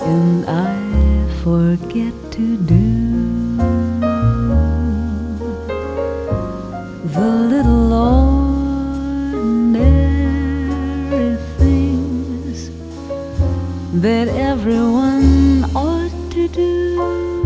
and I forget to do the little ordinary things that everyone ought to do.